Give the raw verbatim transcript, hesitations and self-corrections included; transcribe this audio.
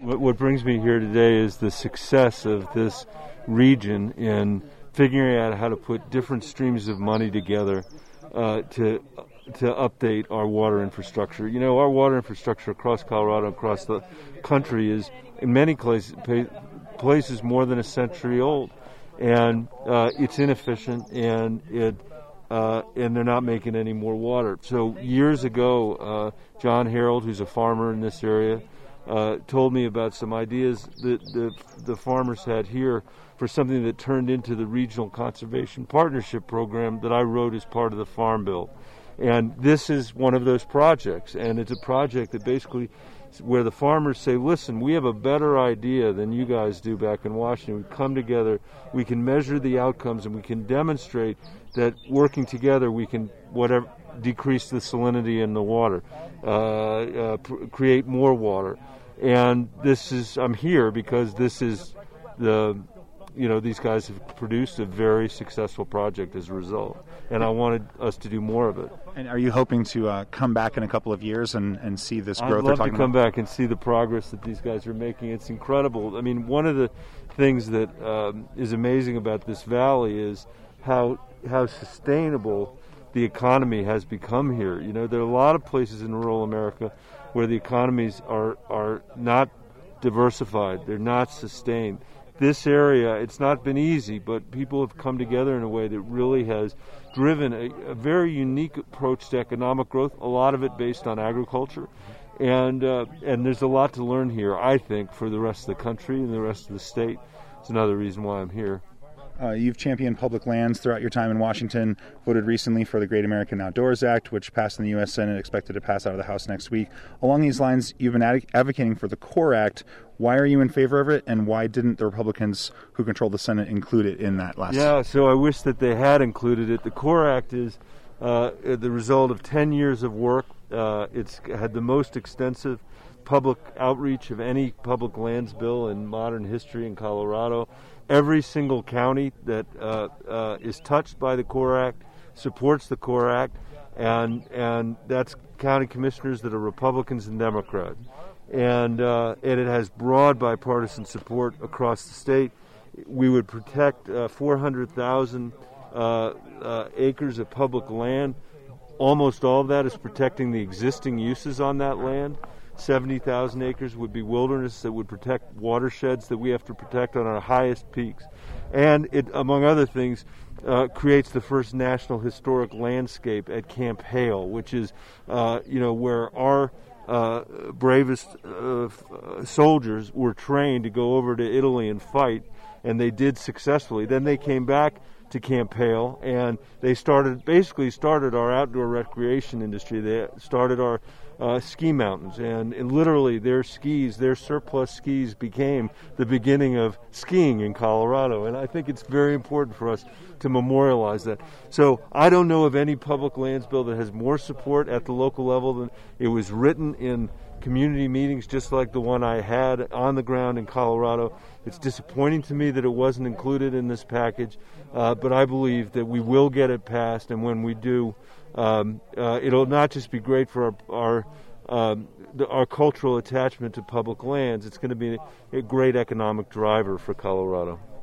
what, what brings me here today is the success of this region in figuring out how to put different streams of money together uh, to to update our water infrastructure. You know, our water infrastructure across Colorado, across the country, is in many places, places more than a century old, and uh, it's inefficient, and it uh, and they're not making any more water. So years ago, uh, John Harold, who's a farmer in this area, uh, told me about some ideas that the the farmers had here for something that turned into the Regional Conservation Partnership Program that I wrote as part of the Farm Bill. And this is one of those projects, and it's a project that basically where the farmers say, listen, we have a better idea than you guys do back in Washington. We come together, we can measure the outcomes, and we can demonstrate that working together we can whatever decrease the salinity in the water, uh, uh, pr- create more water. And this is, I'm here because this is the, you know, these guys have produced a very successful project as a result. And I wanted us to do more of it. And are you hoping to uh, come back in a couple of years and, and see this growth? I'd love they're to come about? back and see the progress that these guys are making. It's incredible. I mean, one of the things that um, is amazing about this valley is how how sustainable the economy has become here. You know, there are a lot of places in rural America where the economies are, are not diversified. They're not sustained. This area, it's not been easy, but people have come together in a way that really has driven a, a very unique approach to economic growth, a lot of it based on agriculture. And uh, and there's a lot to learn here, I think, for the rest of the country and the rest of the state. It's another reason why I'm here. Uh, you've championed public lands throughout your time in Washington, voted recently for the Great American Outdoors Act, which passed in the U S Senate, expected to pass out of the House next week. Along these lines, you've been ad- advocating for the CORE Act. Why are you in favor of it, and why didn't the Republicans who control the Senate include it in that last? Yeah, so I wish that they had included it. The CORE Act is uh, the result of ten years of work. Uh, it's had the most extensive public outreach of any public lands bill in modern history in Colorado. Every single county that uh, uh, is touched by the CORE Act supports the CORE Act, and and that's county commissioners that are Republicans and Democrats. And, uh, and it has broad bipartisan support across the state. We would protect uh, four hundred thousand uh, uh, acres of public land. Almost all of that is protecting the existing uses on that land. seventy thousand acres would be wilderness that would protect watersheds that we have to protect on our highest peaks. And it, among other things, uh, creates the first national historic landscape at Camp Hale, which is, uh, you know, where our uh, bravest uh, soldiers were trained to go over to Italy and fight, and they did successfully. Then they came back to Camp Hale, and they started basically started our outdoor recreation industry. They started our uh, ski mountains, and, and literally their skis, their surplus skis, became the beginning of skiing in Colorado. And I think it's very important for us to memorialize that. So I don't know of any public lands bill that has more support at the local level than it was written in community meetings just like the one I had on the ground in Colorado. It's disappointing to me that it wasn't included in this package, uh, but I believe that we will get it passed, and when we do, um, uh, it'll not just be great for our our, um, the, our cultural attachment to public lands, it's going to be a great economic driver for Colorado.